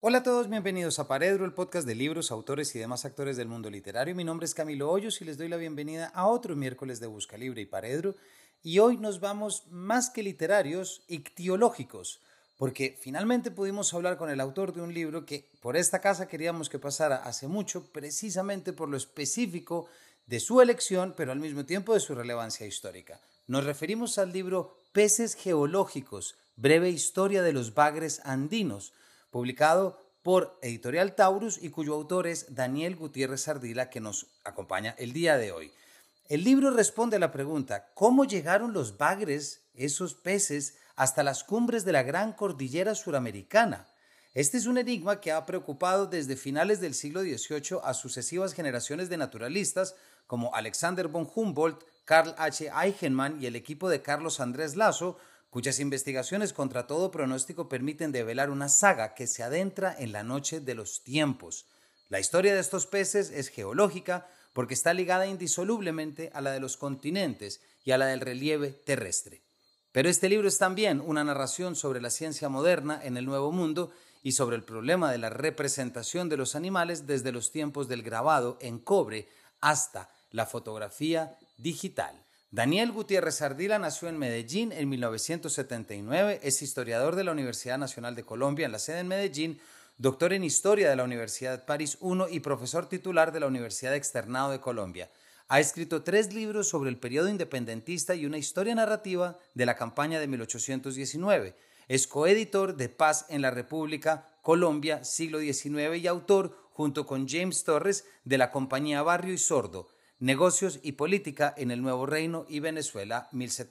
Hola a todos, bienvenidos a Paredro, el podcast de libros, autores y demás actores del mundo literario. Mi nombre es Camilo Hoyos y les doy la bienvenida a otro miércoles de Busca Libre y Paredro. Y hoy nos vamos más que literarios, ictiológicos, porque finalmente pudimos hablar con el autor de un libro que por esta casa queríamos que pasara hace mucho, precisamente por lo específico de su elección, pero al mismo tiempo de su relevancia histórica. Nos referimos al libro Peces Geológicos, breve historia de los bagres andinos, publicado por Editorial Taurus y cuyo autor es Daniel Gutiérrez Ardila, que nos acompaña el día de hoy. El libro responde a la pregunta: ¿cómo llegaron los bagres, esos peces, hasta las cumbres de la gran cordillera suramericana? Este es un enigma que ha preocupado desde finales del siglo XVIII a sucesivas generaciones de naturalistas como Alexander von Humboldt, Karl H. Eigenmann y el equipo de Carlos Andrés Lazo, cuyas investigaciones contra todo pronóstico permiten develar una saga que se adentra en la noche de los tiempos. La historia de estos peces es geológica porque está ligada indisolublemente a la de los continentes y a la del relieve terrestre. Pero este libro es también una narración sobre la ciencia moderna en el Nuevo Mundo y sobre el problema de la representación de los animales desde los tiempos del grabado en cobre hasta la fotografía digital. Daniel Gutiérrez Ardila nació en Medellín en 1979, es historiador de la Universidad Nacional de Colombia en la sede en Medellín, doctor en Historia de la Universidad París I y profesor titular de la Universidad Externado de Colombia. Ha escrito 3 libros sobre el periodo independentista y una historia narrativa de la campaña de 1819. Es coeditor de Paz en la República, Colombia, siglo XIX y autor, junto con James Torres, de la compañía Barrio y Sordo, Negocios y Política en el Nuevo Reino y Venezuela,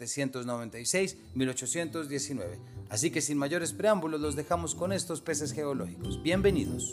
1796-1819. Así que sin mayores preámbulos los dejamos con estos peces geológicos. Bienvenidos.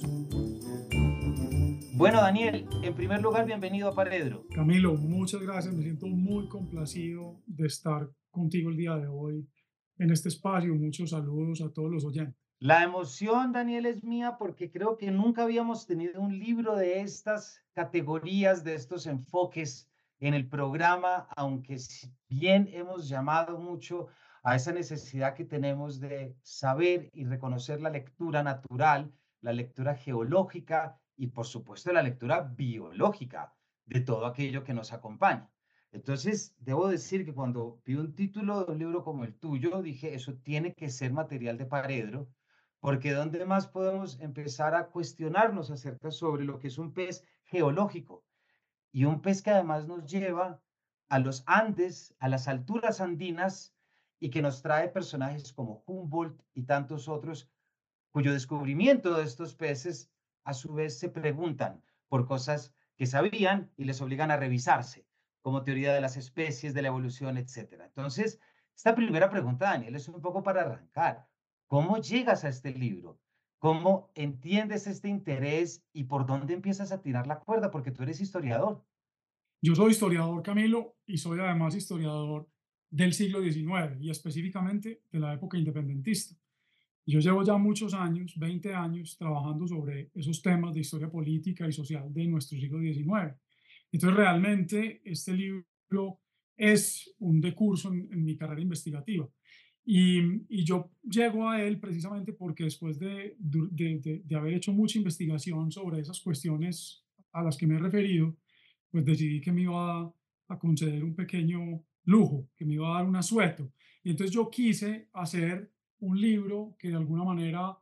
Bueno, Daniel, en primer lugar, bienvenido a Paredro. Camilo, muchas gracias. Me siento muy complacido de estar contigo el día de hoy en este espacio. Muchos saludos a todos los oyentes. La emoción, Daniel, es mía porque creo que nunca habíamos tenido un libro de estas categorías, de estos enfoques en el programa, aunque si bien hemos llamado mucho a esa necesidad que tenemos de saber y reconocer la lectura natural, la lectura geológica y, por supuesto, la lectura biológica de todo aquello que nos acompaña. Entonces, debo decir que cuando vi un título de un libro como el tuyo, dije, eso tiene que ser material de Paredro, porque ¿dónde más podemos empezar a cuestionarnos acerca sobre lo que es un pez geológico? Y un pez que además nos lleva a los Andes, a las alturas andinas, y que nos trae personajes como Humboldt y tantos otros, cuyo descubrimiento de estos peces a su vez se preguntan por cosas que sabían y les obligan a revisarse, como teoría de las especies, de la evolución, etcétera. Entonces, esta primera pregunta, Daniel, es un poco para arrancar. ¿Cómo llegas a este libro? ¿Cómo entiendes este interés y por dónde empiezas a tirar la cuerda? Porque tú eres historiador. Yo soy historiador, Camilo, y soy además historiador del siglo XIX y específicamente de la época independentista. Yo llevo ya muchos años, 20 años, trabajando sobre esos temas de historia política y social de nuestro siglo XIX. Entonces, realmente este libro es un decurso en mi carrera investigativa. Y yo llego a él precisamente porque después de haber hecho mucha investigación sobre esas cuestiones a las que me he referido, pues decidí que me iba a conceder un pequeño lujo, que me iba a dar un asueto. Y entonces yo quise hacer un libro que de alguna manera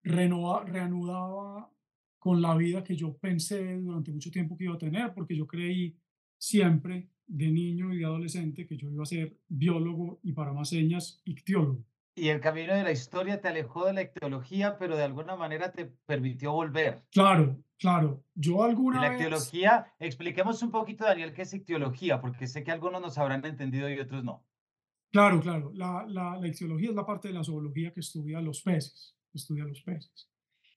reanudaba con la vida que yo pensé durante mucho tiempo que iba a tener, porque yo creí siempre de niño y de adolescente que yo iba a ser biólogo y para más señas, ictiólogo. Y el camino de la historia te alejó de la ictiología, pero de alguna manera te permitió volver. Claro, claro. Yo Y alguna la vez, ictiología, expliquemos un poquito, Daniel, qué es ictiología, porque sé que algunos nos habrán entendido y otros no. claro, claro, la ictiología es la parte de la zoología que estudia los peces, que estudia los peces.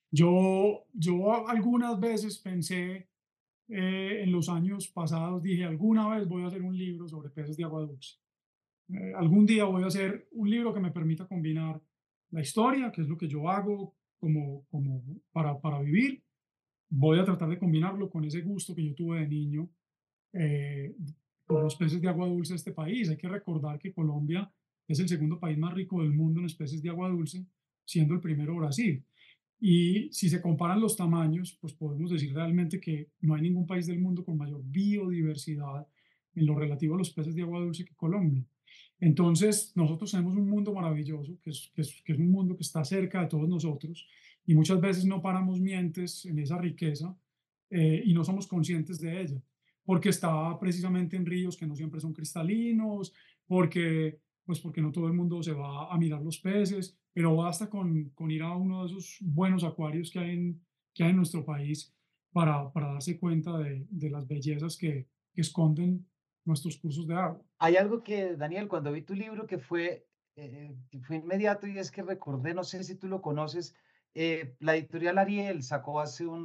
Yo algunas veces pensé en los años pasados, dije, alguna vez voy a hacer un libro sobre peces de agua dulce. Algún día voy a hacer un libro que me permita combinar la historia, que es lo que yo hago como para vivir. Voy a tratar de combinarlo con ese gusto que yo tuve de niño eh, por los peces de agua dulce de este país. Hay que recordar que Colombia es el segundo país más rico del mundo en especies de agua dulce, siendo el primero Brasil. Y si se comparan los tamaños, pues podemos decir realmente que no hay ningún país del mundo con mayor biodiversidad en lo relativo a los peces de agua dulce que Colombia. Entonces, nosotros tenemos un mundo maravilloso, que es un mundo que está cerca de todos nosotros, y muchas veces no paramos mientes en esa riqueza, y no somos conscientes de ella, porque está precisamente en ríos que no siempre son cristalinos, porque no todo el mundo se va a mirar los peces, pero basta con ir a uno de esos buenos acuarios que hay en nuestro país para darse cuenta de las bellezas que esconden nuestros cursos de agua. Hay algo que, Daniel, cuando vi tu libro que fue inmediato y es que recordé, no sé si tú lo conoces, la editorial Ariel sacó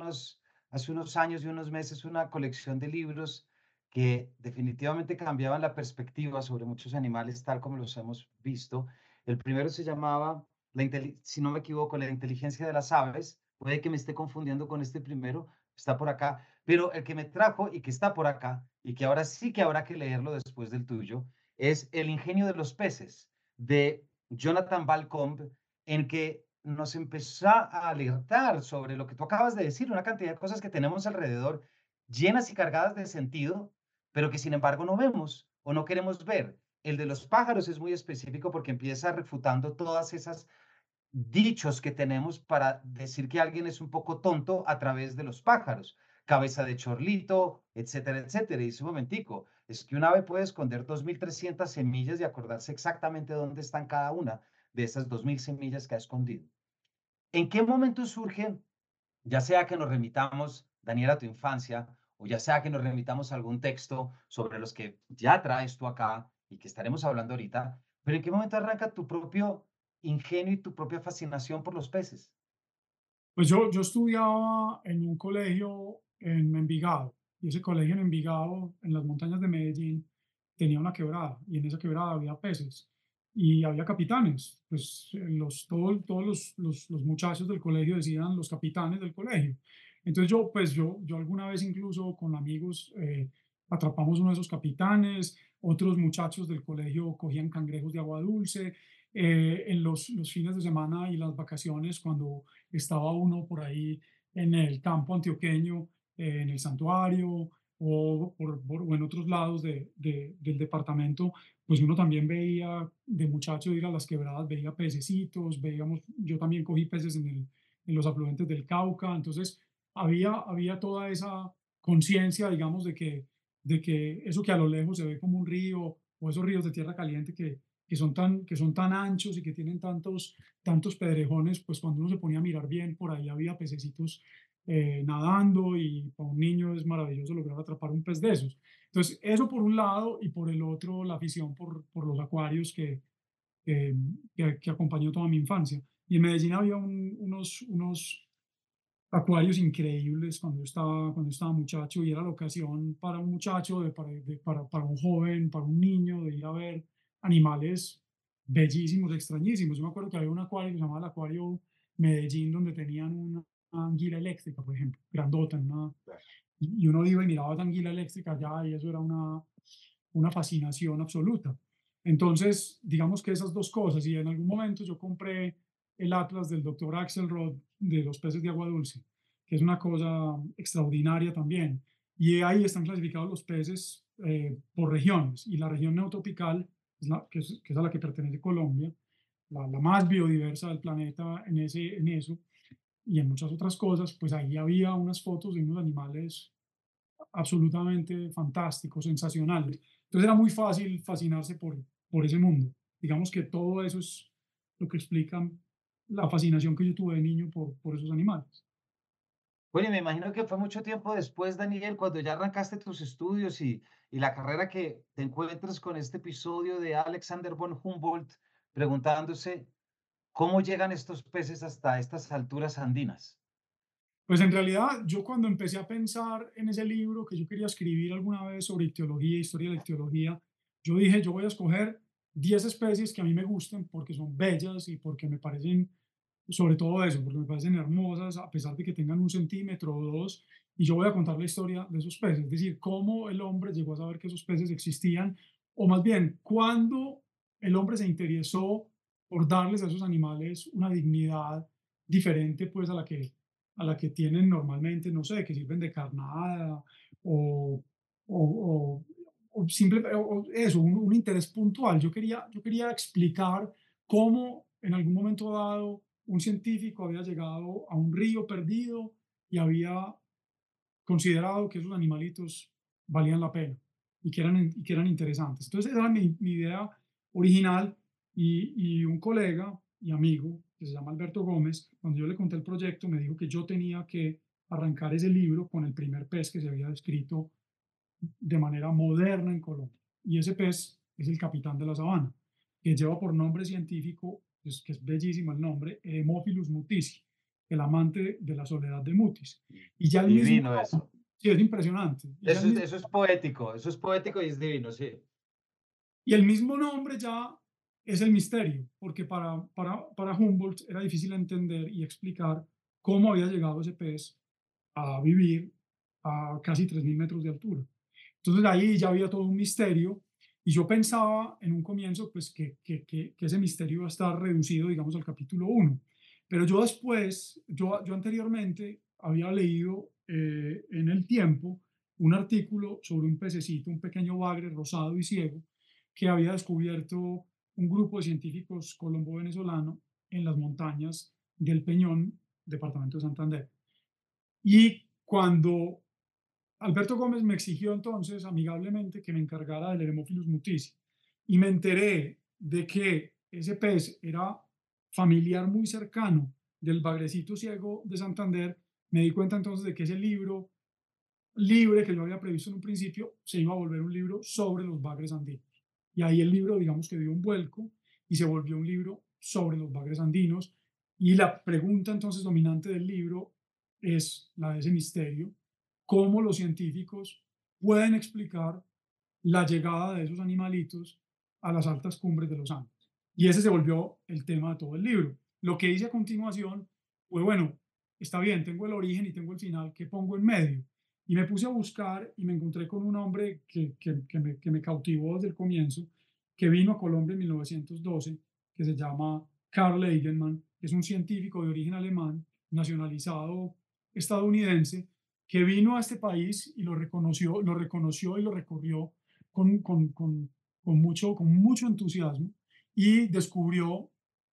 hace unos años y unos meses una colección de libros que definitivamente cambiaban la perspectiva sobre muchos animales tal como los hemos visto. El primero se llamaba, si no me equivoco, La inteligencia de las aves. Puede que me esté confundiendo con este primero, está por acá. Pero el que me trajo y que está por acá, y que ahora sí que habrá que leerlo después del tuyo, es El ingenio de los peces, de Jonathan Balcombe, en que nos empezó a alertar sobre lo que tú acabas de decir, una cantidad de cosas que tenemos alrededor, llenas y cargadas de sentido, pero que sin embargo no vemos o no queremos ver. El de los pájaros es muy específico porque empieza refutando todas esas dichos que tenemos para decir que alguien es un poco tonto a través de los pájaros. Cabeza de chorlito, etcétera, etcétera. Y dice un momentico, es que un ave puede esconder 2.300 semillas y acordarse exactamente dónde están cada una de esas 2.000 semillas que ha escondido. ¿En qué momento surge, ya sea que nos remitamos, Daniel, a tu infancia, o ya sea que nos remitamos a algún texto sobre los que ya traes tú acá y que estaremos hablando ahorita, pero en qué momento arranca tu propio ingenio y tu propia fascinación por los peces? Pues yo estudiaba en un colegio en Envigado, y ese colegio en Envigado, en las montañas de Medellín, tenía una quebrada, y en esa quebrada había peces, y había capitanes, pues todos los muchachos del colegio decían los capitanes del colegio. Entonces yo alguna vez incluso con amigos atrapamos uno de esos capitanes, otros muchachos del colegio cogían cangrejos de agua dulce, en los fines de semana y las vacaciones, cuando estaba uno por ahí en el campo antioqueño, en el santuario o en otros lados del departamento, pues uno también veía de muchacho ir a las quebradas, veía pececitos, yo también cogí peces en los afluentes del Cauca, entonces había toda esa conciencia, digamos, de que eso que a lo lejos se ve como un río o esos ríos de tierra caliente que son tan anchos y que tienen tantos pedrejones, pues cuando uno se ponía a mirar bien, por ahí había pececitos nadando, y para un niño es maravilloso lograr atrapar un pez de esos. Entonces, eso por un lado, y por el otro, la afición por los acuarios que acompañó toda mi infancia. Y en Medellín había unos acuarios increíbles cuando estaba muchacho, y era la ocasión para un muchacho, para un joven, para un niño, de ir a ver animales bellísimos, extrañísimos. Yo me acuerdo que había un acuario que se llamaba el Acuario Medellín, donde tenían una anguila eléctrica, por ejemplo, grandota, y uno iba y miraba esa anguila eléctrica allá, y eso era una fascinación absoluta. Entonces, digamos que esas dos cosas, y en algún momento yo compré el atlas del doctor Axelrod de los peces de agua dulce, que es una cosa extraordinaria también. Y ahí están clasificados los peces por regiones, y la región neotropical, que es a la que pertenece Colombia, la más biodiversa del planeta en eso y en muchas otras cosas, pues ahí había unas fotos de unos animales absolutamente fantásticos, sensacionales. Entonces era muy fácil fascinarse por ese mundo. Digamos que todo eso es lo que explica la fascinación que yo tuve de niño por esos animales. Bueno, y me imagino que fue mucho tiempo después, Daniel, cuando ya arrancaste tus estudios y la carrera que te encuentras con este episodio de Alexander von Humboldt preguntándose cómo llegan estos peces hasta estas alturas andinas. Pues en realidad yo cuando empecé a pensar en ese libro que yo quería escribir alguna vez sobre ictiología, historia de la ictiología, yo dije, yo voy a escoger 10 especies que a mí me gusten porque son bellas y porque me parecen, sobre todo eso, porque me parecen hermosas a pesar de que tengan un centímetro o dos, y yo voy a contar la historia de esos peces, es decir, cómo el hombre llegó a saber que esos peces existían, o más bien, cuándo el hombre se interesó por darles a esos animales una dignidad diferente pues a la que tienen normalmente, no sé, que sirven de carnada o, o, o eso, un interés puntual. Yo quería explicar cómo en algún momento dado un científico había llegado a un río perdido y había considerado que esos animalitos valían la pena y que eran interesantes. Entonces, esa era mi idea original y un colega y amigo que se llama Alberto Gómez, cuando yo le conté el proyecto, me dijo que yo tenía que arrancar ese libro con el primer pez que se había descrito de manera moderna en Colombia. Y ese pez es el capitán de la sabana, que lleva por nombre científico, pues, que es bellísimo el nombre, Hemophilus mutisi, el amante de la soledad de Mutis. Y ya el mismo Divino eso. sí, es impresionante. Eso es poético y es divino, sí. Y el mismo nombre ya es el misterio, porque para Humboldt era difícil entender y explicar cómo había llegado ese pez a vivir a casi 3.000 metros de altura. Entonces ahí ya había todo un misterio y yo pensaba en un comienzo pues que ese misterio iba a estar reducido, digamos, al capítulo uno. Pero yo después, yo anteriormente había leído en El Tiempo un artículo sobre un pececito, un pequeño bagre rosado y ciego, que había descubierto un grupo de científicos colombo-venezolano en las montañas del Peñón, departamento de Santander. Y cuando Alberto Gómez me exigió entonces amigablemente que me encargara del Hemophilus mutisi y me enteré de que ese pez era familiar muy cercano del bagrecito ciego de Santander, me di cuenta entonces de que ese libro libre que yo había previsto en un principio se iba a volver un libro sobre los bagres andinos. Y ahí el libro, digamos que dio un vuelco y se volvió un libro sobre los bagres andinos. Y la pregunta entonces dominante del libro es la de ese misterio, cómo los científicos pueden explicar la llegada de esos animalitos a las altas cumbres de los Andes. Y ese se volvió el tema de todo el libro. Lo que hice a continuación fue, bueno, está bien, tengo el origen y tengo el final, ¿qué pongo en medio? Y me puse a buscar y me encontré con un hombre que me cautivó desde el comienzo, que vino a Colombia en 1912, que se llama Karl Eigenmann, que es un científico de origen alemán, nacionalizado estadounidense, que vino a este país y lo reconoció y lo recorrió con, con, con, con mucho entusiasmo y descubrió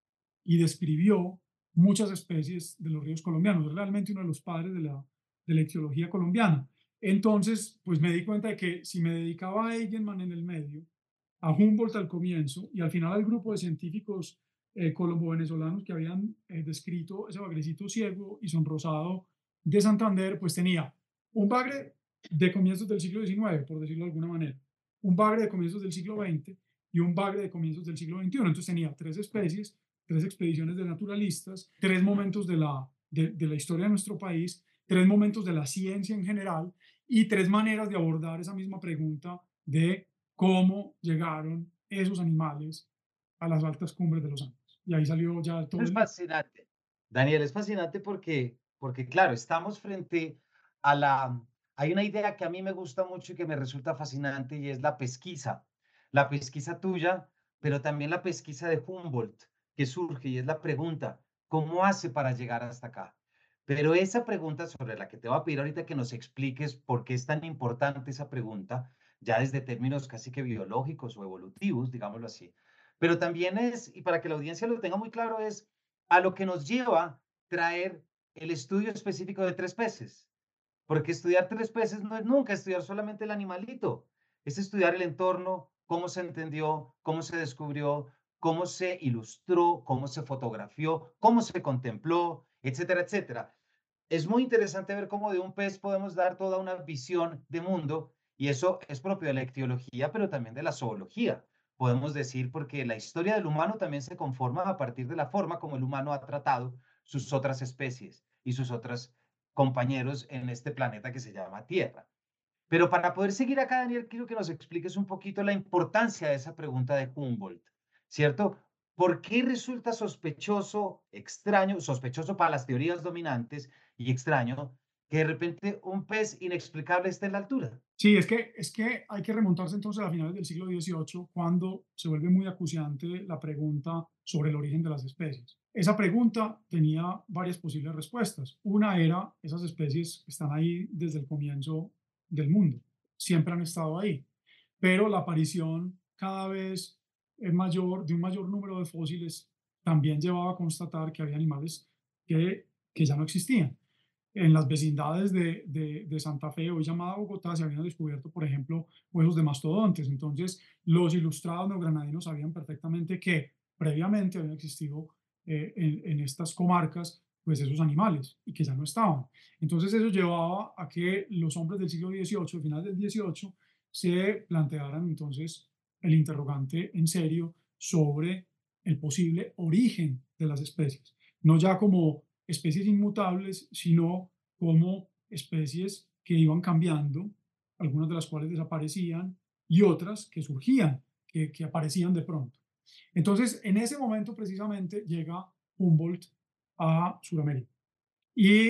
y describió muchas especies de los ríos colombianos. Es realmente uno de los padres de la ictiología colombiana. Entonces, pues me di cuenta de que si me dedicaba a Eigenmann en el medio, a Humboldt al comienzo y al final al grupo de científicos colombo-venezolanos que habían descrito ese bagrecito ciego y sonrosado de Santander, pues tenía un bagre de comienzos del siglo XIX, por decirlo de alguna manera, un bagre de comienzos del siglo XX y un bagre de comienzos del siglo XXI. Entonces tenía tres especies, tres expediciones de naturalistas, tres momentos de la historia de nuestro país, tres momentos de la ciencia en general y tres maneras de abordar esa misma pregunta de cómo llegaron esos animales a las altas cumbres de los Andes. Y ahí salió ya Eso todo es el libro. fascinante. Daniel, es fascinante porque claro, estamos frente a la... Hay una idea que a mí me gusta mucho y que me resulta fascinante y es la pesquisa. La pesquisa tuya, pero también la pesquisa de Humboldt, que surge y es la pregunta, ¿cómo hace para llegar hasta acá? Pero esa pregunta sobre la que te voy a pedir ahorita que nos expliques por qué es tan importante esa pregunta, ya desde términos casi que biológicos o evolutivos, digámoslo así, pero también es, y para que la audiencia lo tenga muy claro, es a lo que nos lleva traer el estudio específico de tres peces. Porque estudiar tres peces no es nunca estudiar solamente el animalito, es estudiar el entorno, cómo se entendió, cómo se descubrió, cómo se ilustró, cómo se fotografió, cómo se contempló, etcétera, etcétera. Es muy interesante ver cómo de un pez podemos dar toda una visión de mundo y eso es propio de la ictiología, pero también de la zoología. Podemos decir porque la historia del humano también se conforma a partir de la forma como el humano ha tratado sus otras especies y sus otros compañeros en este planeta que se llama Tierra. Pero para poder seguir acá, Daniel, quiero que nos expliques un poquito la importancia de esa pregunta de Humboldt, ¿cierto? ¿Por qué resulta sospechoso, extraño, sospechoso para las teorías dominantes y extraño que de repente un pez inexplicable esté en la altura? Sí, es que hay que remontarse entonces a finales del siglo XVIII, cuando se vuelve muy acuciante la pregunta sobre el origen de las especies. esa pregunta tenía varias posibles respuestas. Una era, esas especies están ahí desde el comienzo del mundo, siempre han estado ahí, pero la aparición cada vez mayor de un mayor número de fósiles también llevaba a constatar que había animales que ya no existían. En las vecindades de Santa Fe, hoy llamada Bogotá, se habían descubierto, por ejemplo, huesos de mastodontes. Entonces, los ilustrados neogranadinos sabían perfectamente que previamente habían existido en estas comarcas, pues esos animales y que ya no estaban. Entonces, eso llevaba a que los hombres del siglo XVIII, final del XVIII, se plantearan entonces el interrogante en serio sobre el posible origen de las especies, no ya como especies inmutables, sino como especies que iban cambiando, algunas de las cuales desaparecían y otras que surgían, que aparecían de pronto. Entonces, en ese momento precisamente llega Humboldt a Sudamérica. Y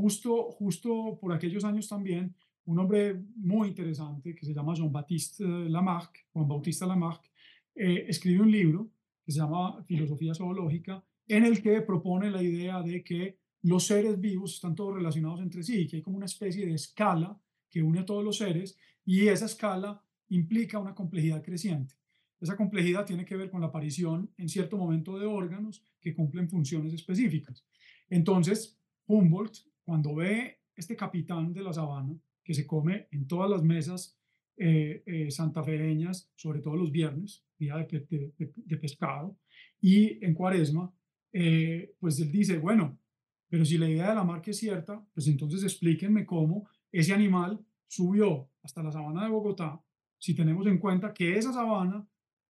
justo por aquellos años también, un hombre muy interesante que se llama Jean-Baptiste Lamarck, Juan Bautista Lamarck, escribe un libro que se llama Filosofía Zoológica, en el que propone la idea de que los seres vivos están todos relacionados entre sí, que hay como una especie de escala que une a todos los seres y esa escala implica una complejidad creciente. Esa complejidad tiene que ver con la aparición en cierto momento de órganos que cumplen funciones específicas. Entonces, Humboldt, cuando ve este capitán de la sabana que se come en todas las mesas santafereñas, sobre todo los viernes, día de pescado, y en Cuaresma, pues él dice, bueno, pero si la idea de Lamarck es cierta, pues entonces explíquenme cómo ese animal subió hasta la sabana de Bogotá, si tenemos en cuenta que esa sabana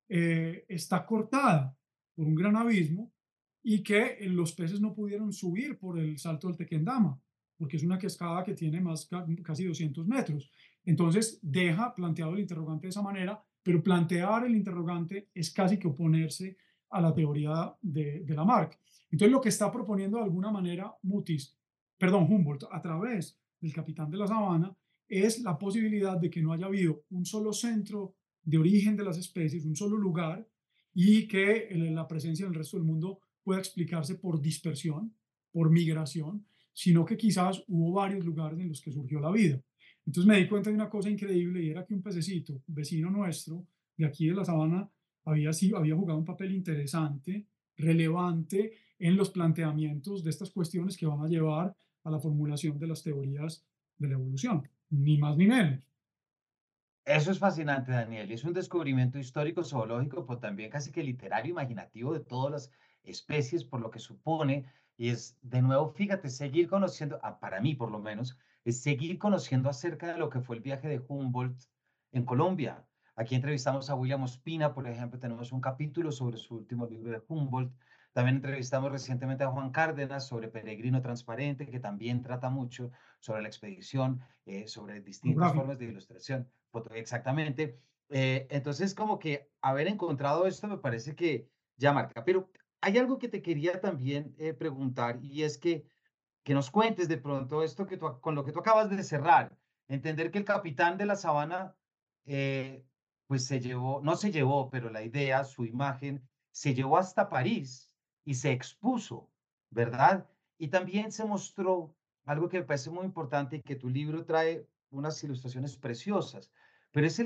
está cortada por un gran abismo y que los peces no pudieron subir por el salto del Tequendama, porque es una cascada que tiene casi 200 metros. Entonces, deja planteado el interrogante de esa manera, pero plantear el interrogante es casi que oponerse a la teoría de Lamarck. Entonces, lo que está proponiendo de alguna manera Humboldt, a través del capitán de la sabana, es la posibilidad de que no haya habido un solo centro de origen de las especies, un solo lugar, y que la presencia en el resto del mundo pueda explicarse por dispersión, por migración, sino que quizás hubo varios lugares en los que surgió la vida. Entonces me di cuenta de una cosa increíble y era que un pececito vecino nuestro de aquí de la sabana había jugado un papel interesante, relevante en los planteamientos de estas cuestiones que van a llevar a la formulación de las teorías de la evolución, ni más ni menos. Eso es fascinante, Daniel. Y es un descubrimiento histórico, zoológico, pero también casi que literario, imaginativo de todas las especies, por lo que supone. Y es, de nuevo, fíjate, seguir conociendo, para mí por lo menos, es seguir conociendo acerca de lo que fue el viaje de Humboldt en Colombia. Aquí entrevistamos a William Ospina, por ejemplo, tenemos un capítulo sobre su último libro de Humboldt. También entrevistamos recientemente a Juan Cárdenas sobre Peregrino Transparente, que también trata mucho sobre la expedición, sobre distintas Fotográfico. formas de ilustración. Exactamente. Entonces, como que haber encontrado esto me parece que ya marca. Pero hay algo que te quería también preguntar y es que nos cuentes de pronto esto con lo que tú acabas de cerrar. Entender que el capitán de la sabana, eh, pues se llevó, no se llevó, pero la idea, su imagen, se llevó hasta París y se expuso, ¿verdad? Y también se mostró algo que me parece muy importante y que tu libro trae unas ilustraciones preciosas, pero es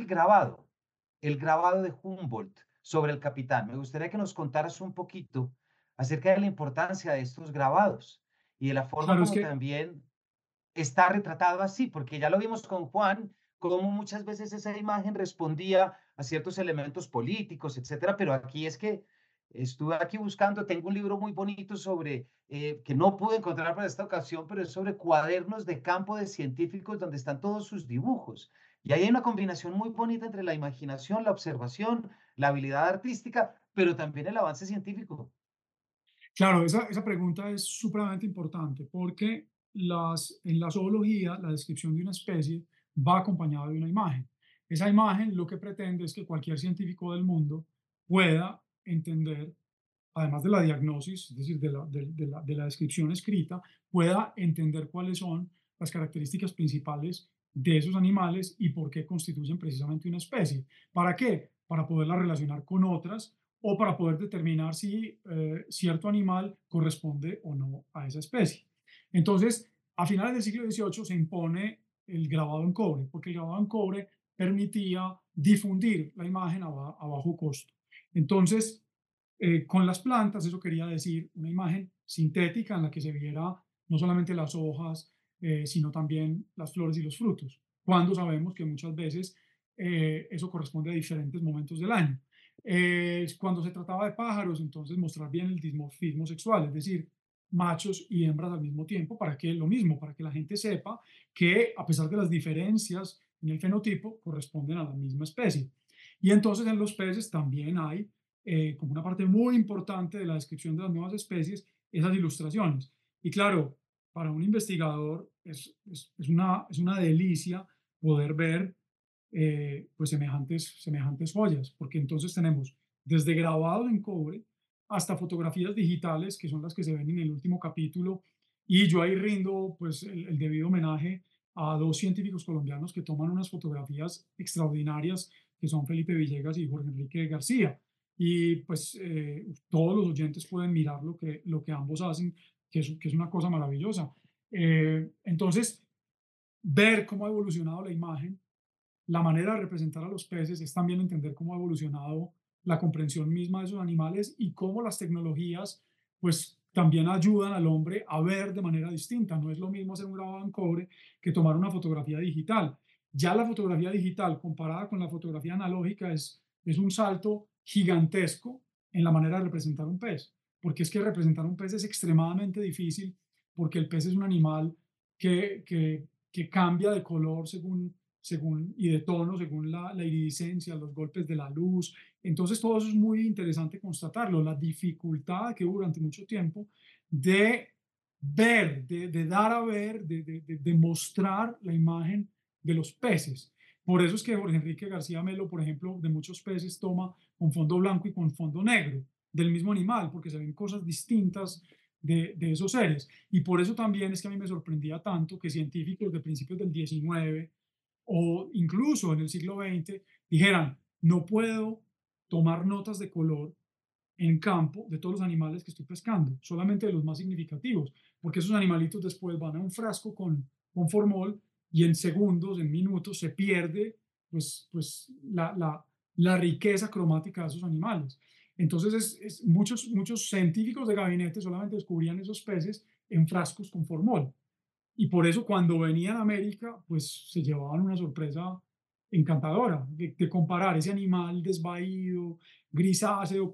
el grabado de Humboldt sobre el capitán. Me gustaría que nos contaras un poquito acerca de la importancia de estos grabados y de la forma Claro, es como que también está retratado así, porque ya lo vimos con Juan, cómo muchas veces esa imagen respondía a ciertos elementos políticos, etcétera, pero aquí es que estuve aquí buscando, tengo un libro muy bonito sobre, que no pude encontrar para esta ocasión, pero es sobre cuadernos de campo de científicos donde están todos sus dibujos. Y ahí hay una combinación muy bonita entre la imaginación, la observación, la habilidad artística, pero también el avance científico. Claro, esa pregunta es supremamente importante porque en la zoología la descripción de una especie va acompañada de una imagen. Esa imagen lo que pretende es que cualquier científico del mundo pueda entender, además de la diagnosis, es decir, de la descripción escrita, pueda entender cuáles son las características principales de esos animales y por qué constituyen precisamente una especie. ¿Para qué? Para poderla relacionar con otras o para poder determinar si cierto animal corresponde o no a esa especie. Entonces, a finales del siglo XVIII se impone el grabado en cobre, porque el grabado en cobre permitía difundir la imagen a bajo costo. Entonces, con las plantas, eso quería decir una imagen sintética en la que se viera no solamente las hojas, sino también las flores y los frutos, cuando sabemos que muchas veces eso corresponde a diferentes momentos del año. Cuando se trataba de pájaros, entonces mostrar bien el dimorfismo sexual, es decir, machos y hembras al mismo tiempo, para que lo mismo, para que la gente sepa que a pesar de las diferencias en el fenotipo, corresponden a la misma especie. Y entonces en los peces también hay, como una parte muy importante de la descripción de las nuevas especies, esas ilustraciones. Y claro, para un investigador es una delicia poder ver pues semejantes joyas, porque entonces tenemos desde grabados en cobre hasta fotografías digitales, que son las que se ven en el último capítulo, y yo ahí rindo pues el debido homenaje a dos científicos colombianos que toman unas fotografías extraordinarias, que son Felipe Villegas y Jorge Enrique García. Y pues todos los oyentes pueden mirar lo que ambos hacen, que es una cosa maravillosa. Entonces, ver cómo ha evolucionado la imagen, la manera de representar a los peces, es también entender cómo ha evolucionado la comprensión misma de esos animales y cómo las tecnologías pues también ayudan al hombre a ver de manera distinta. No es lo mismo hacer un grabado en cobre que tomar una fotografía digital. Ya la fotografía digital comparada con la fotografía analógica es un salto gigantesco en la manera de representar un pez, porque es que representar un pez es extremadamente difícil, porque el pez es un animal que cambia de color y de tono según la iridiscencia, los golpes de la luz. Entonces, todo eso es muy interesante constatarlo, la dificultad que hubo durante mucho tiempo de ver, de dar a ver, de mostrar la imagen de los peces. Por eso es que Jorge Enrique García Melo, por ejemplo, de muchos peces toma con fondo blanco y con fondo negro del mismo animal, porque se ven cosas distintas de esos seres. Y por eso también es que a mí me sorprendía tanto que científicos de principios del 19 o incluso en el siglo XX dijeran, no puedo tomar notas de color en campo de todos los animales que estoy pescando, solamente de los más significativos, porque esos animalitos después van a un frasco con formol y en segundos, en minutos, se pierde la riqueza cromática de esos animales. Entonces, muchos científicos de gabinete solamente descubrían esos peces en frascos con formol. Y por eso cuando venían a América, pues se llevaban una sorpresa encantadora de comparar ese animal desvaído, grisáceo,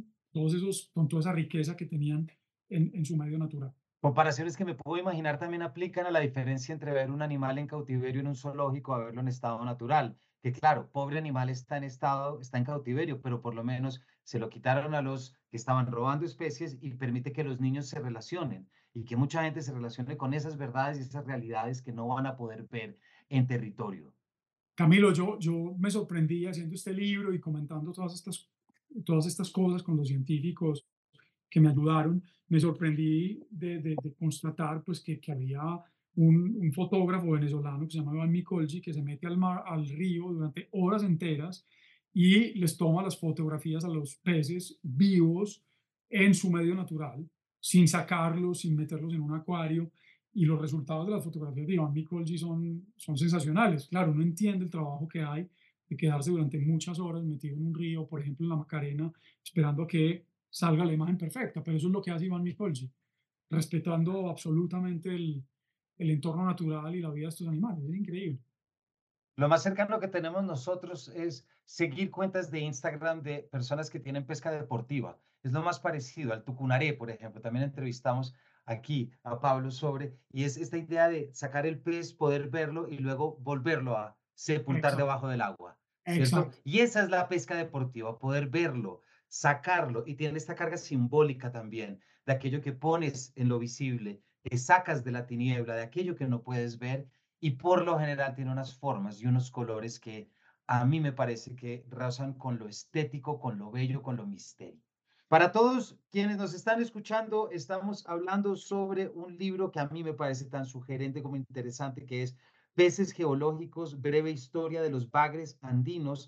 con toda esa riqueza que tenían en su medio natural. Comparaciones que me puedo imaginar también aplican a la diferencia entre ver un animal en cautiverio en un zoológico a verlo en estado natural. Que claro, pobre animal está en cautiverio, pero por lo menos se lo quitaron a los que estaban robando especies y permite que los niños se relacionen y que mucha gente se relacione con esas verdades y esas realidades que no van a poder ver en territorio. Camilo, yo me sorprendí haciendo este libro y comentando todas estas cosas con los científicos que me ayudaron. Me sorprendí de constatar pues, que había un fotógrafo venezolano que se llama Iván Micolji, que se mete al mar, al río durante horas enteras y les toma las fotografías a los peces vivos en su medio natural, sin sacarlos, sin meterlos en un acuario. Y los resultados de las fotografías de Iván Micolji son sensacionales. Claro, uno entiende el trabajo que hay de quedarse durante muchas horas metido en un río, por ejemplo en la Macarena, esperando a que salga la imagen perfecta, pero eso es lo que hace Iván Micholzi, respetando absolutamente el entorno natural y la vida de estos animales. Es increíble. Lo más cercano que tenemos nosotros es seguir cuentas de Instagram de personas que tienen pesca deportiva. Es lo más parecido al tucunaré, por ejemplo. También entrevistamos aquí a Pablo sobre, y es esta idea de sacar el pez, poder verlo y luego volverlo a sepultar Exacto, debajo del agua, ¿cierto? exacto. Y esa es la pesca deportiva, poder verlo, sacarlo, y tiene esta carga simbólica también, de aquello que pones en lo visible, que sacas de la tiniebla, de aquello que no puedes ver y por lo general tiene unas formas y unos colores que a mí me parece que rozan con lo estético, con lo bello, con lo misterio. Para todos quienes nos están escuchando, estamos hablando sobre un libro que a mí me parece tan sugerente como interesante, que es Peces Geológicos, breve historia de los bagres andinos,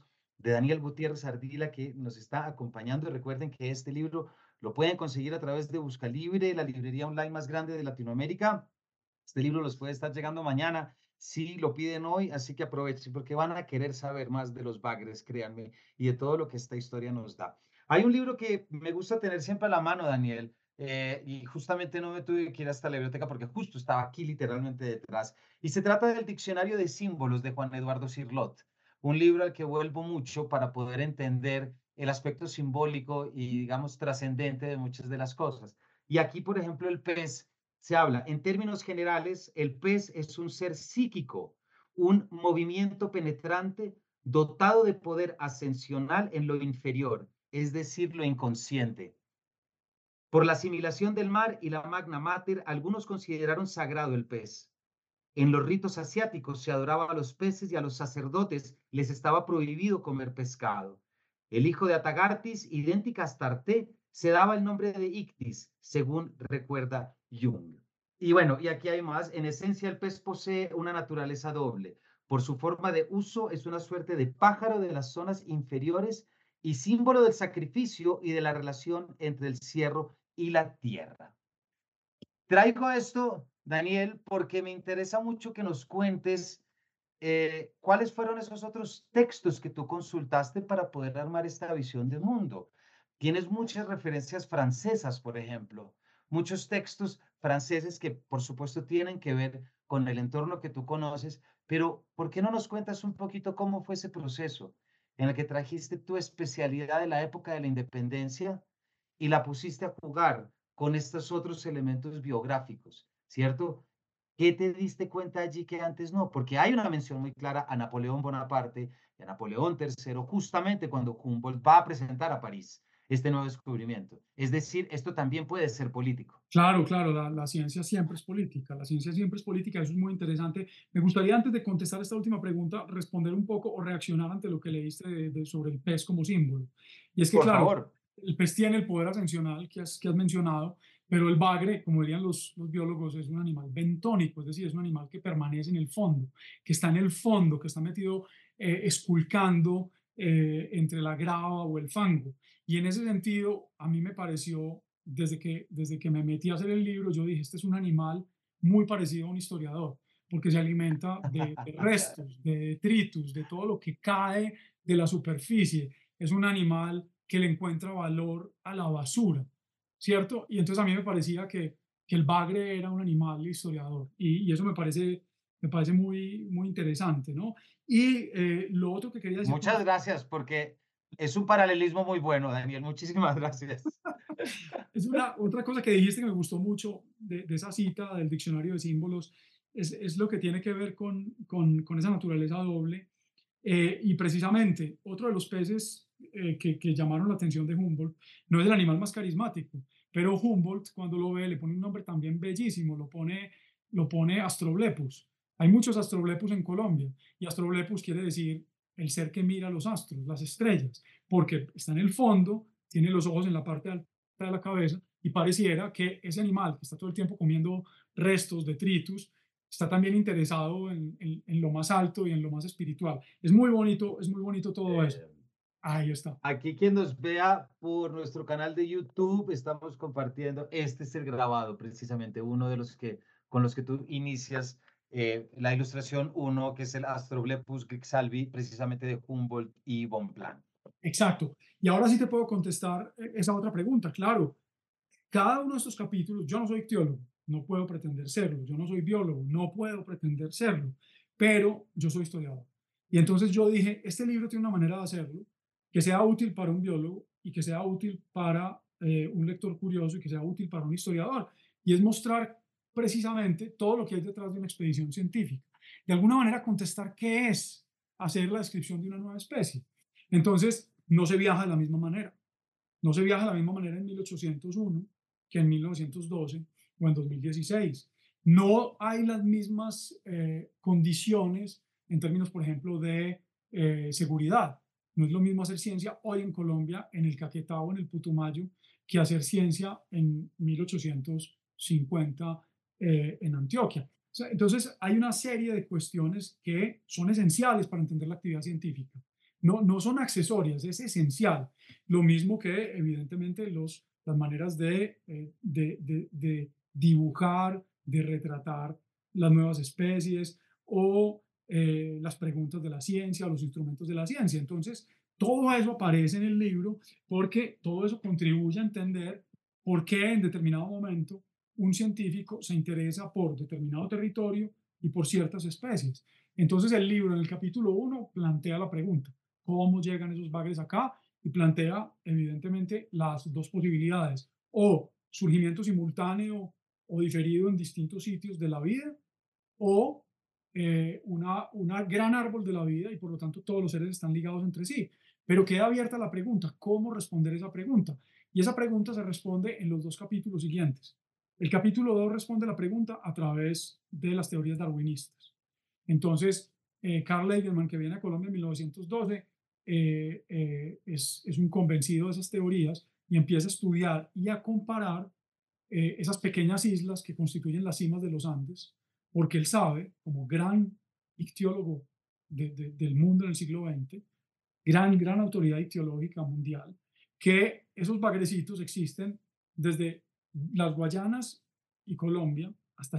de Daniel Gutiérrez Ardila, que nos está acompañando. Recuerden que este libro lo pueden conseguir a través de Buscalibre, la librería online más grande de Latinoamérica. Este libro los puede estar llegando mañana si lo piden hoy, así que aprovechen porque van a querer saber más de los bagres, créanme, y de todo lo que esta historia nos da. Hay un libro que me gusta tener siempre a la mano, Daniel, y justamente no me tuve que ir hasta la biblioteca porque justo estaba aquí literalmente detrás, y se trata del Diccionario de Símbolos de Juan Eduardo Cirlot, un libro al que vuelvo mucho para poder entender el aspecto simbólico y, digamos, trascendente de muchas de las cosas. Y aquí, por ejemplo, el pez se habla, en términos generales, el pez es un ser psíquico, un movimiento penetrante dotado de poder ascensional en lo inferior, es decir, lo inconsciente. Por la asimilación del mar y la magna mater, algunos consideraron sagrado el pez. En los ritos asiáticos se adoraba a los peces y a los sacerdotes les estaba prohibido comer pescado. El hijo de Atagartis, idéntica a Astarte, se daba el nombre de Ictis, según recuerda Jung. Y bueno, y aquí hay más. En esencia, el pez posee una naturaleza doble. Por su forma de uso, es una suerte de pájaro de las zonas inferiores y símbolo del sacrificio y de la relación entre el cielo y la tierra. Traigo esto, Daniel, porque me interesa mucho que nos cuentes cuáles fueron esos otros textos que tú consultaste para poder armar esta visión del mundo. Tienes muchas referencias francesas, por ejemplo, muchos textos franceses que, por supuesto, tienen que ver con el entorno que tú conoces, pero ¿por qué no nos cuentas un poquito cómo fue ese proceso en el que trajiste tu especialidad de la época de la independencia y la pusiste a jugar con estos otros elementos biográficos, ¿cierto? ¿Qué te diste cuenta allí que antes no? Porque hay una mención muy clara a Napoleón Bonaparte y a Napoleón III, justamente cuando Humboldt va a presentar a París este nuevo descubrimiento. Es decir, esto también puede ser político. Claro, claro, la ciencia siempre es política, la ciencia siempre es política, eso es muy interesante. Me gustaría, antes de contestar esta última pregunta, responder un poco o reaccionar ante lo que leíste sobre el pez como símbolo. Y es que, Por claro, favor. el pez tiene el poder ascensional que has mencionado, pero el bagre, como dirían los biólogos, es un animal bentónico, es decir, es un animal que permanece en el fondo, que está en el fondo, que está metido esculcando entre la grava o el fango. Y en ese sentido, a mí me pareció, desde que me metí a hacer el libro, yo dije, este es un animal muy parecido a un historiador, porque se alimenta de restos, de detritus, de todo lo que cae de la superficie. Es un animal que le encuentra valor a la basura, ¿cierto? Y entonces a mí me parecía que el bagre era un animal historiador, y eso me parece muy, muy interesante, ¿no? Y lo otro que quería decir con Muchas gracias, porque es un paralelismo muy bueno, Daniel. Muchísimas gracias. es una otra cosa que dijiste que me gustó mucho de esa cita del diccionario de símbolos, es lo que tiene que ver con esa naturaleza doble. Y precisamente otro de los peces que llamaron la atención de Humboldt no es el animal más carismático, pero Humboldt cuando lo ve le pone un nombre también bellísimo, lo pone Astroblepus. Hay muchos Astroblepus en Colombia y Astroblepus quiere decir el ser que mira los astros, las estrellas, porque está en el fondo, tiene los ojos en la parte alta de la cabeza y pareciera que ese animal que está todo el tiempo comiendo restos, detritus, está también interesado en lo más alto y en lo más espiritual. Es muy bonito todo eso. Eh, Ahí está. Aquí quien nos vea por nuestro canal de YouTube, estamos compartiendo. Este es el grabado, precisamente, uno de los que con los que tú inicias la ilustración uno, que es el Astroblepus Salvi, precisamente de Humboldt y Bonpland. Exacto. Y ahora sí te puedo contestar esa otra pregunta. Claro, cada uno de estos capítulos, yo no soy ictiólogo, no puedo pretender serlo. Yo no soy biólogo, no puedo pretender serlo, pero yo soy historiador. Y entonces yo dije, este libro tiene una manera de hacerlo que sea útil para un biólogo y que sea útil para un lector curioso y que sea útil para un historiador. Y es mostrar precisamente todo lo que hay detrás de una expedición científica. De alguna manera contestar qué es hacer la descripción de una nueva especie. Entonces, no se viaja de la misma manera. No se viaja de la misma manera en 1801 que en 1912 o en 2016. No hay las mismas condiciones en términos, por ejemplo, de seguridad. No es lo mismo hacer ciencia hoy en Colombia, en el Caquetá o en el Putumayo, que hacer ciencia en 1850 en Antioquia. O sea, entonces, hay una serie de cuestiones que son esenciales para entender la actividad científica. no son accesorias, es esencial. Lo mismo que evidentemente las maneras de dibujar, de retratar las nuevas especies o las preguntas de la ciencia, los instrumentos de la ciencia. Entonces, todo eso aparece en el libro porque todo eso contribuye a entender por qué en determinado momento un científico se interesa por determinado territorio y por ciertas especies. Entonces el libro en el capítulo 1 plantea la pregunta, ¿cómo llegan esos bagres acá? Y plantea evidentemente las dos posibilidades, o surgimiento simultáneo o diferido en distintos sitios de la vida, o una gran árbol de la vida y por lo tanto todos los seres están ligados entre sí. Pero queda abierta la pregunta, ¿cómo responder esa pregunta? Y esa pregunta se responde en los dos capítulos siguientes. El capítulo 2 responde la pregunta a través de las teorías darwinistas. Entonces, Carl Lagerman, que viene a Colombia en 1912, es un convencido de esas teorías y empieza a estudiar y a comparar esas pequeñas islas que constituyen las cimas de los Andes, porque él sabe, como gran ictiólogo del mundo en el siglo XX, gran autoridad ictiológica mundial, que esos bagrecitos existen desde las Guayanas y Colombia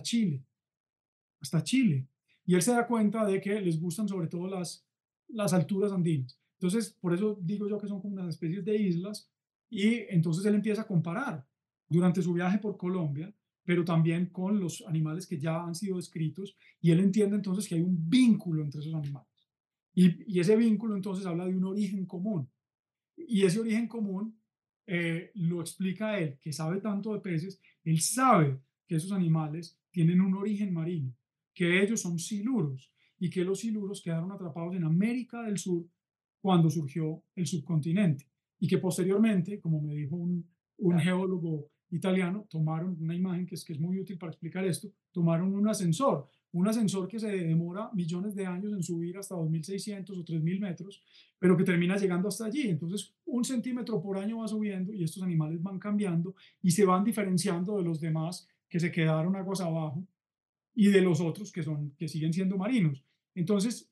hasta Chile. Y él se da cuenta de que les gustan sobre todo las alturas andinas. Entonces, por eso digo yo que son como unas especies de islas. Y entonces él empieza a comparar durante su viaje por Colombia, pero también con los animales que ya han sido descritos. Y él entiende entonces que hay un vínculo entre esos animales. Y ese vínculo entonces habla de un origen común. Y ese origen común lo explica él, que sabe tanto de peces. Él sabe que esos animales tienen un origen marino, que ellos son siluros y que los siluros quedaron atrapados en América del Sur cuando surgió el subcontinente y que posteriormente, como me dijo un Claro. geólogo italiano, tomaron una imagen que es muy útil para explicar esto, tomaron un ascensor que se demora millones de años en subir hasta 2.600 o 3.000 metros, pero que termina llegando hasta allí. Entonces, 1 centímetro por año va subiendo y estos animales van cambiando y se van diferenciando de los demás que se quedaron aguas abajo y de los otros que siguen siendo marinos. Entonces,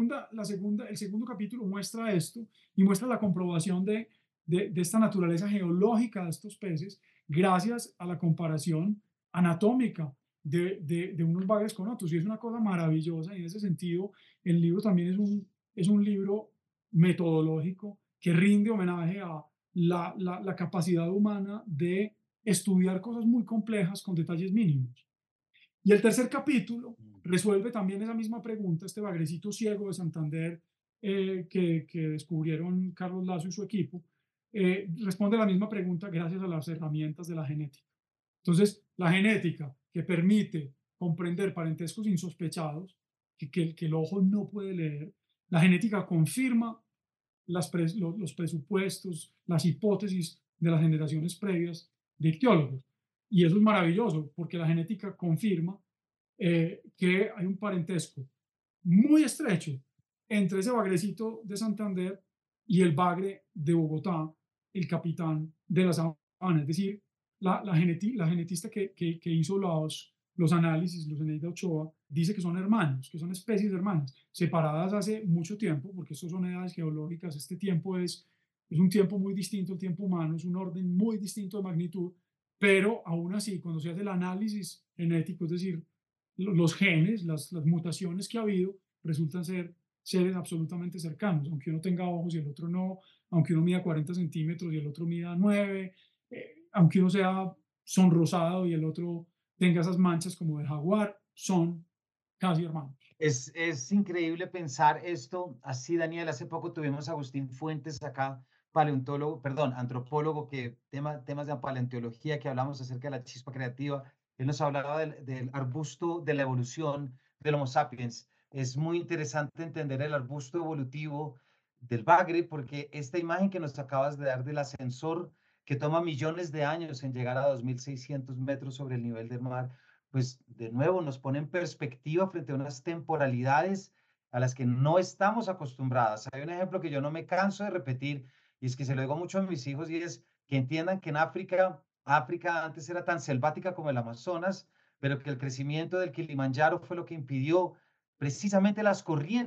el segundo capítulo muestra esto y muestra la comprobación de esta naturaleza geológica de estos peces gracias a la comparación anatómica de unos bagres con otros. Y es una cosa maravillosa y en ese sentido el libro también es un libro metodológico que rinde homenaje a la capacidad humana de estudiar cosas muy complejas con detalles mínimos. Y el tercer capítulo Mm. resuelve también esa misma pregunta, este bagrecito ciego de Santander que descubrieron Carlos Lazo y su equipo, responde la misma pregunta gracias a las herramientas de la genética. Entonces, la genética que permite comprender parentescos insospechados que el ojo no puede leer, la genética confirma los presupuestos, las hipótesis de las generaciones previas de ictiólogos. Y eso es maravilloso porque la genética confirma que hay un parentesco muy estrecho entre ese bagrecito de Santander y el bagre de Bogotá, el capitán de la sabana. Es decir, la genetista que hizo los análisis, los Eneida Ochoa, dice que son hermanos, que son especies hermanas, separadas hace mucho tiempo, porque estos son edades geológicas, este tiempo es un tiempo muy distinto al tiempo humano, es un orden muy distinto de magnitud, pero aún así, cuando se hace el análisis genético, es decir, los genes, las mutaciones que ha habido, resultan ser seres absolutamente cercanos, aunque uno tenga ojos y el otro no, aunque uno mida 40 centímetros y el otro mida 9, aunque uno sea sonrosado y el otro tenga esas manchas como de jaguar, son casi hermanos. Es increíble pensar esto así, Daniel. Hace poco tuvimos a Agustín Fuentes acá, paleontólogo, perdón, antropólogo, que temas de paleontología, que hablamos acerca de la chispa creativa. Él nos hablaba del arbusto de la evolución del Homo sapiens. Es muy interesante entender el arbusto evolutivo del bagre, porque esta imagen que nos acabas de dar del ascensor, que toma millones de años en llegar a 2.600 metros sobre el nivel del mar, pues de nuevo nos pone en perspectiva frente a unas temporalidades a las que no estamos acostumbradas. Hay un ejemplo que yo no me canso de repetir y es que se lo digo mucho a mis hijos y es que entiendan que en África antes era tan selvática como el Amazonas, pero que el crecimiento del Kilimanjaro fue lo que impidió precisamente las corrientes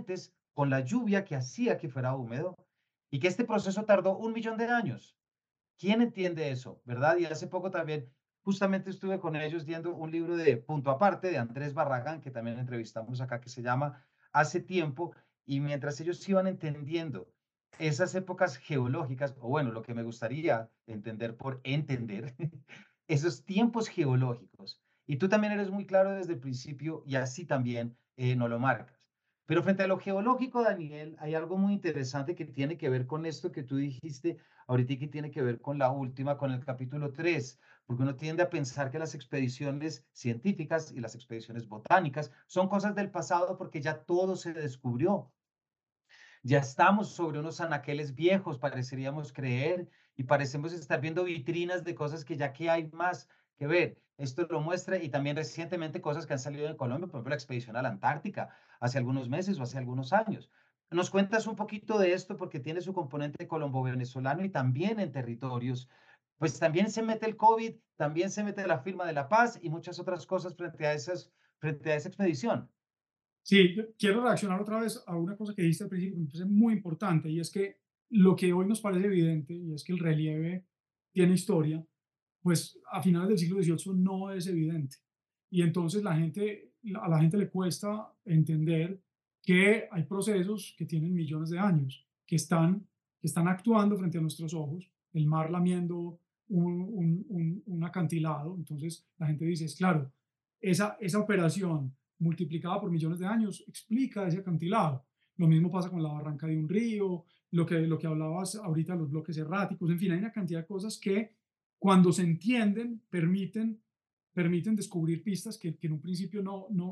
con la lluvia que hacía que fuera húmedo y que este proceso tardó 1 millón de años. ¿Quién entiende eso, verdad? Y hace poco también, justamente estuve con ellos viendo un libro de Punto Aparte de Andrés Barragán, que también entrevistamos acá, que se llama Hace tiempo, y mientras ellos iban entendiendo esas épocas geológicas, o bueno, lo que me gustaría entender por entender, esos tiempos geológicos. Y tú también eres muy claro desde el principio y así también no lo marcas. Pero frente a lo geológico, Daniel, hay algo muy interesante que tiene que ver con esto que tú dijiste ahorita, que tiene que ver con la última, con el capítulo 3, porque uno tiende a pensar que las expediciones científicas y las expediciones botánicas son cosas del pasado porque ya todo se descubrió. Ya estamos sobre unos anaqueles viejos, pareceríamos creer, y parecemos estar viendo vitrinas de cosas que ya que hay más que ver. Esto lo muestra y también recientemente cosas que han salido en Colombia, por ejemplo, la expedición a la Antártica, hace algunos meses o hace algunos años. ¿Nos cuentas un poquito de esto? Porque tiene su componente colombo-venezolano y también en territorios. Pues también se mete el COVID, también se mete la firma de la paz y muchas otras cosas frente a esa expedición. Sí, yo quiero reaccionar otra vez a una cosa que dijiste al principio que me parece muy importante, y es que lo que hoy nos parece evidente, y es que el relieve tiene historia, pues a finales del siglo XVIII no es evidente. Y entonces a la gente le cuesta entender que hay procesos que tienen millones de años, que están actuando frente a nuestros ojos, el mar lamiendo un acantilado. Entonces la gente dice, es claro, esa operación multiplicada por millones de años explica ese acantilado. Lo mismo pasa con la barranca de un río, lo que hablabas ahorita, los bloques erráticos, en fin, hay una cantidad de cosas que cuando se entienden permiten descubrir pistas que en un principio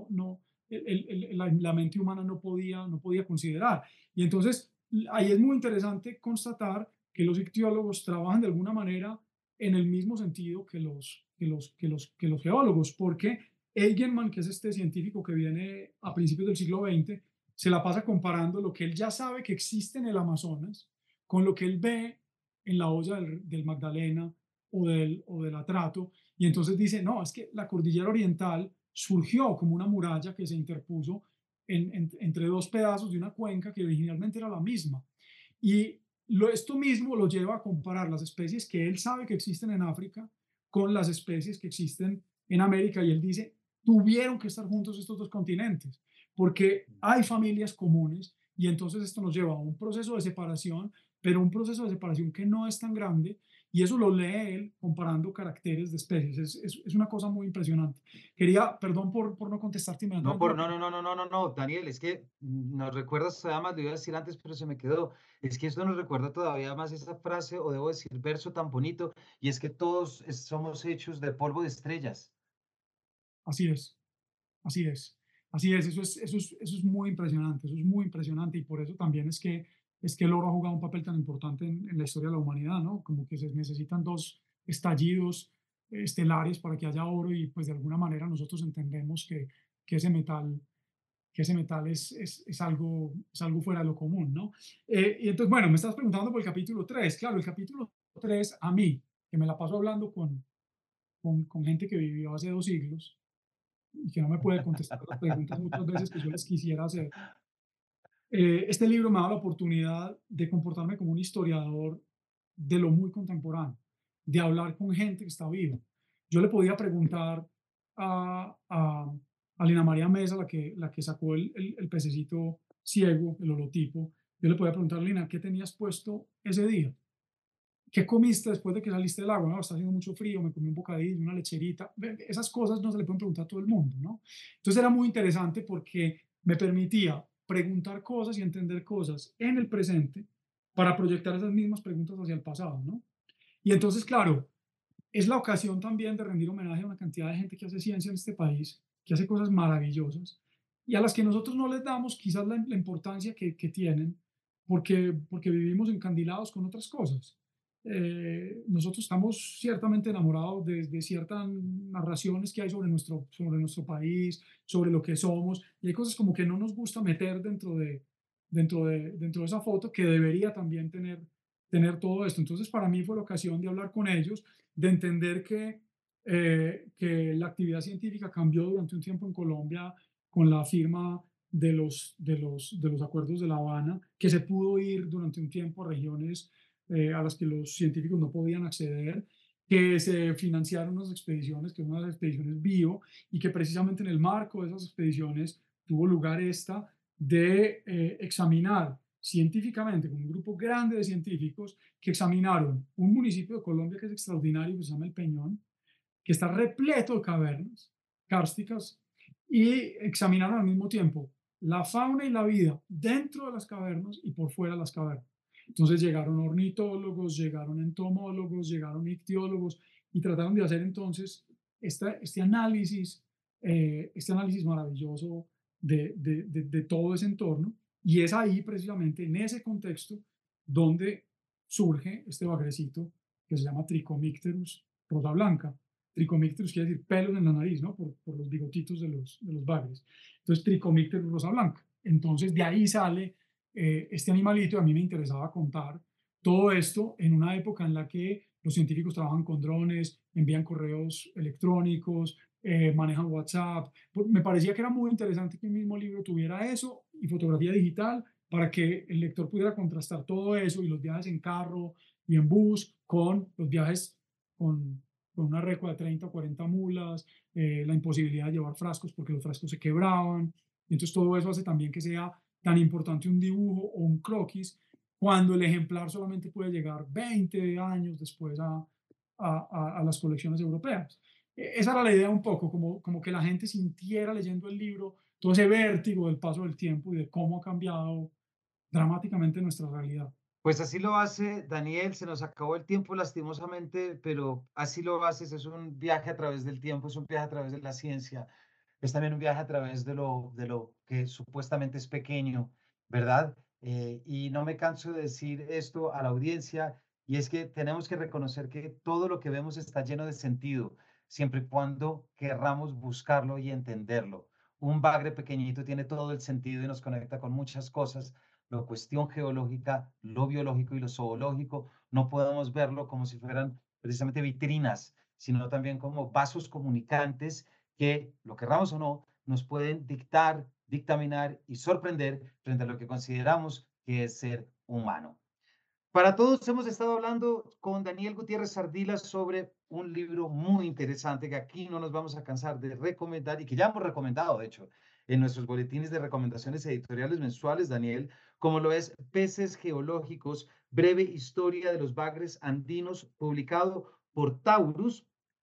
la mente humana no podía considerar. Y entonces ahí es muy interesante constatar que los ictiólogos trabajan de alguna manera en el mismo sentido que los geólogos, porque Eigenmann, que es este científico que viene a principios del siglo XX, se la pasa comparando lo que él ya sabe que existe en el Amazonas con lo que él ve en la olla del Magdalena o del Atrato, y entonces dice, no, es que la cordillera oriental surgió como una muralla que se interpuso entre dos pedazos de una cuenca que originalmente era la misma. Y esto mismo lo lleva a comparar las especies que él sabe que existen en África con las especies que existen en América, y él dice, tuvieron que estar juntos estos dos continentes, porque hay familias comunes, y entonces esto nos lleva a un proceso de separación, pero un proceso de separación que no es tan grande, y eso lo lee él comparando caracteres de especies. Es una cosa muy impresionante. Quería, perdón por no contestarte inmediatamente la No, pregunta. no, no, no, no, no, no, Daniel, es que nos recuerdas todavía más, lo iba a decir antes, pero se me quedó. Es que esto nos recuerda todavía más esa frase, o debo decir verso tan bonito, y es que todos somos hechos de polvo de estrellas. Así es, así es, así es. Eso es muy impresionante, eso es muy impresionante, y por eso también es que el oro ha jugado un papel tan importante en la historia de la humanidad, ¿no? Como que se necesitan dos estallidos estelares para que haya oro, y pues de alguna manera nosotros entendemos que ese metal que ese metal es algo fuera de lo común, ¿no? Y entonces, bueno, me estás preguntando por el capítulo 3. Claro, el capítulo 3 a mí, que me la paso hablando con gente que vivió hace 2 siglos y que no me puede contestar las preguntas muchas veces que yo les quisiera hacer, este libro me da la oportunidad de comportarme como un historiador de lo muy contemporáneo, de hablar con gente que está viva. Yo le podía preguntar a Lina María Mesa, la que sacó el pececito ciego, el holotipo. Yo le podía preguntar, Lina, ¿qué tenías puesto ese día? ¿Qué comiste después de que saliste del agua? No, está haciendo mucho frío, me comí un bocadillo, una lecherita. Esas cosas no se le pueden preguntar a todo el mundo, ¿no? Entonces era muy interesante porque me permitía preguntar cosas y entender cosas en el presente para proyectar esas mismas preguntas hacia el pasado, ¿no? Y entonces, claro, es la ocasión también de rendir homenaje a una cantidad de gente que hace ciencia en este país, que hace cosas maravillosas y a las que nosotros no les damos quizás la importancia que tienen porque vivimos encandilados con otras cosas. Nosotros estamos ciertamente enamorados de ciertas narraciones que hay sobre nuestro país, sobre lo que somos, y hay cosas como que no nos gusta meter dentro de esa foto que debería también tener todo esto. Entonces, para mí fue la ocasión de hablar con ellos, de entender que la actividad científica cambió durante un tiempo en Colombia con la firma de los acuerdos de La Habana, que se pudo ir durante un tiempo a regiones a las que los científicos no podían acceder, que se financiaron unas expediciones, que son unas expediciones bio, y que precisamente en el marco de esas expediciones tuvo lugar esta de examinar científicamente, con un grupo grande de científicos que examinaron un municipio de Colombia que es extraordinario, que se llama El Peñón, que está repleto de cavernas kársticas, y examinaron al mismo tiempo la fauna y la vida dentro de las cavernas y por fuera de las cavernas. Entonces llegaron ornitólogos, llegaron entomólogos, llegaron ictiólogos y trataron de hacer entonces este análisis maravilloso de todo ese entorno. Y es ahí precisamente en ese contexto donde surge este bagrecito que se llama Trichomicterus rosa blanca. Trichomicterus quiere decir pelos en la nariz, ¿no? Por los bigotitos de los bagres. Entonces, Trichomicterus rosa blanca. Entonces, de ahí sale este animalito, y a mí me interesaba contar todo esto en una época en la que los científicos trabajan con drones, envían correos electrónicos, manejan WhatsApp. Pues, me parecía que era muy interesante que el mismo libro tuviera eso y fotografía digital para que el lector pudiera contrastar todo eso y los viajes en carro y en bus con los viajes con una recua de 30 o 40 mulas, la imposibilidad de llevar frascos porque los frascos se quebraban. Y entonces todo eso hace también que sea tan importante un dibujo o un croquis cuando el ejemplar solamente puede llegar 20 años después a las colecciones europeas. Esa era la idea un poco, como que la gente sintiera leyendo el libro todo ese vértigo del paso del tiempo y de cómo ha cambiado dramáticamente nuestra realidad. Pues así lo hace Daniel, se nos acabó el tiempo lastimosamente, pero así lo haces, es un viaje a través del tiempo, es un viaje a través de la ciencia, es también un viaje a través de lo que supuestamente es pequeño, ¿verdad? Y no me canso de decir esto a la audiencia, y es que tenemos que reconocer que todo lo que vemos está lleno de sentido, siempre y cuando querramos buscarlo y entenderlo. Un bagre pequeñito tiene todo el sentido y nos conecta con muchas cosas, la cuestión geológica, lo biológico y lo zoológico. No podemos verlo como si fueran precisamente vitrinas, sino también como vasos comunicantes que, lo querramos o no, nos pueden dictar, dictaminar y sorprender frente a lo que consideramos que es ser humano. Para todos hemos estado hablando con Daniel Gutiérrez Ardila sobre un libro muy interesante que aquí no nos vamos a cansar de recomendar y que ya hemos recomendado, de hecho, en nuestros boletines de recomendaciones editoriales mensuales, Daniel, como lo es Peces Geológicos, breve historia de los bagres andinos, publicado por Taurus.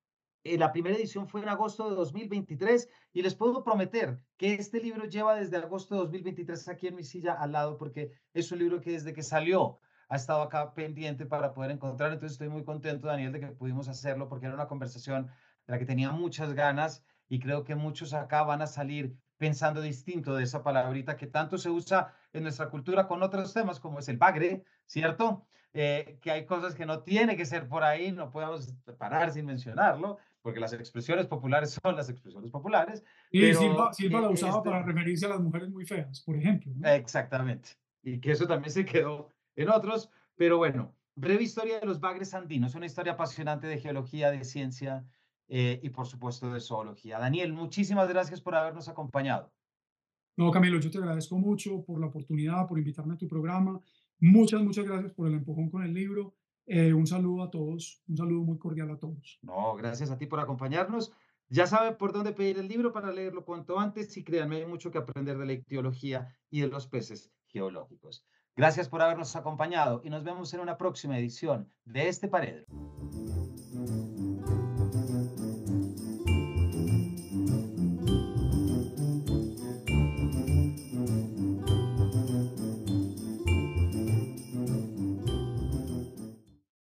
La primera edición fue en agosto de 2023 y les puedo prometer que este libro lleva desde agosto de 2023 aquí en mi silla al lado porque es un libro que desde que salió ha estado acá pendiente para poder encontrar. Entonces estoy muy contento, Daniel, de que pudimos hacerlo porque era una conversación de la que tenía muchas ganas y creo que muchos acá van a salir pensando distinto de esa palabrita que tanto se usa en nuestra cultura con otros temas como es el bagre, ¿cierto? Que hay cosas que no tiene que ser por ahí, no podemos parar sin mencionarlo porque las expresiones populares son las expresiones populares, Y Silva, pero Silva que la usaba este, para referirse a las mujeres muy feas, por ejemplo, ¿no? exactamente, y que eso también se quedó en otros, pero bueno, breve historia de los bagres andinos, una historia apasionante de geología, de ciencia y por supuesto de zoología. Daniel, muchísimas gracias por habernos acompañado. No, Camilo, yo te agradezco mucho por la oportunidad, por invitarme a tu programa. Muchas, muchas gracias por el empujón con el libro. Un saludo a todos, un saludo muy cordial a todos. No, gracias a ti por acompañarnos. Ya saben por dónde pedir el libro para leerlo cuanto antes y créanme, hay mucho que aprender de la ictiología y de los peces geológicos. Gracias por habernos acompañado y nos vemos en una próxima edición de este Paredro.